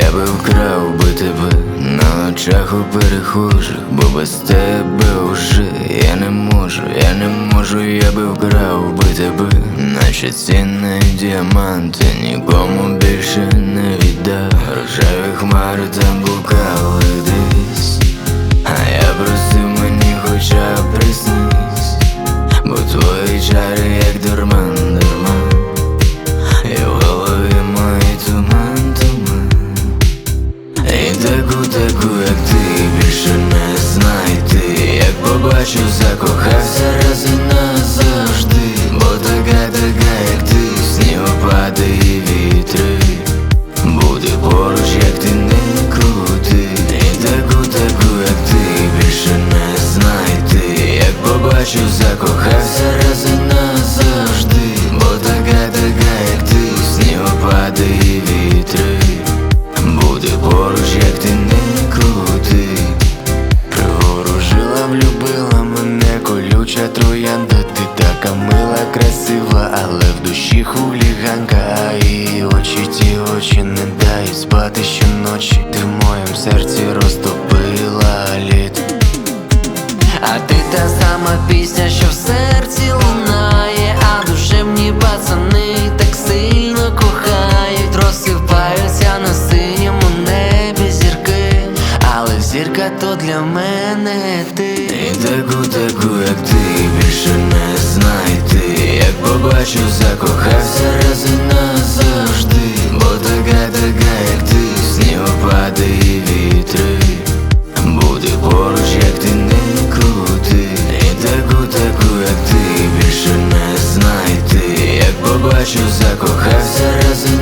Я би вкрав би тебе на очах у перехожих, бо без тебе уже я не можу, я би вкрав би тебе, наче цінний діамант, і нікому більше не віддав. Рожеві хмари там блукали десь, а я просив, мені хоча б приснись, бо твої чари як дурман, і в голові мої туман. І таку, як ти, більше не знайти. Як побачив, закохався раз і назавжди, бо така, як ти, сніг опаде і вітри, буде поруч, як ти не крути. І таку, як ти, більше не знайти. Як побачив, закохався раз і назавжди, бо така, як ти, сніг опаде і вітри, буде поруч, як ти не крути. Приворожила, влюбила мене колюча троянда. Ти така мила, красива, але в душі хуліганка. І очі, ті очі не дають спати щоночі. Ти в моєму серці розтопила лід. А ти та сама пісня, що в серці лунає, а душевні пацани так сильно кохають. Розсипаються на синьому небі зірки, але зірка то для мене ти. І таку, як ти, більше не знайти. Як побачив, закохався раз і назавжди, бо така, як ти, сніг опаде і вітри, буде поруч, як ти не крути. І таку, як ти, більше не знайти. Як побачив, закохався раз і